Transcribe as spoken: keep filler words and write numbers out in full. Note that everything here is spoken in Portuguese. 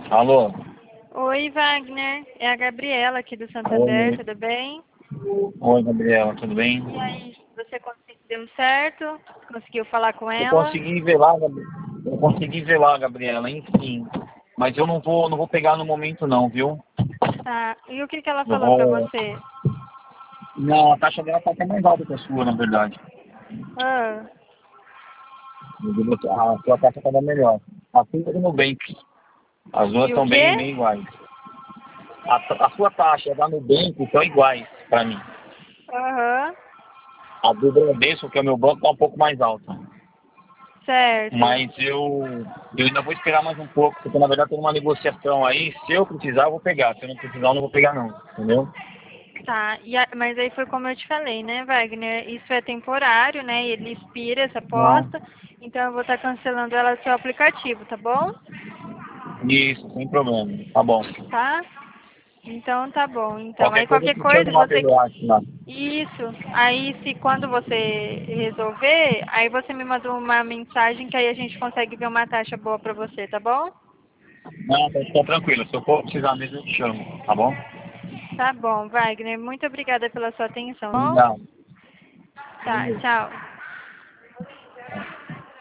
Alô? Oi, Wagner. É a Gabriela aqui do Santander, Oi. tudo bem? Oi, Gabriela, tudo bem? E aí, você conseguiu, deu certo? Conseguiu falar com Eu ela? consegui ver lá, Gabri- eu consegui ver lá, Gabriela, enfim. Mas eu não vou, não vou pegar no momento não, viu? Tá. E o que que ela Eu falou pra vou. você? Não, a taxa dela tá até mais alta que a sua, na verdade. Ah, A sua taxa tá melhor. A sua é do Nubank. As duas e o estão bem, quê? bem iguais. A, a sua taxa da Nubank estão iguais pra mim. Aham, A do Bradesco, que é o meu banco, tá um pouco mais alta. certo. Mas eu, eu ainda vou esperar mais um pouco, porque na verdade tem uma negociação aí. Se eu precisar, eu vou pegar. Se eu não precisar, eu não vou pegar não. Entendeu? Tá, e a- mas aí foi como eu te falei, né, Wagner? Isso é temporário, né? E ele expira essa Não. aposta, então eu vou estar cancelando ela do seu aplicativo, tá bom? Isso, sem problema. Tá bom. Tá? Então tá bom. Então, Qualquer aí coisa eu qualquer te chamo coisa, lá você pelo WhatsApp lá. Isso. Aí, se quando você resolver, aí você me manda uma mensagem que aí a gente consegue ver uma taxa boa pra você, tá bom? Não, pode ficar tranquilo. Se eu for precisar mesmo, eu te chamo. Tá bom? Tá bom, Wagner. Muito obrigada pela sua atenção. Bom? Não. Tá, tchau.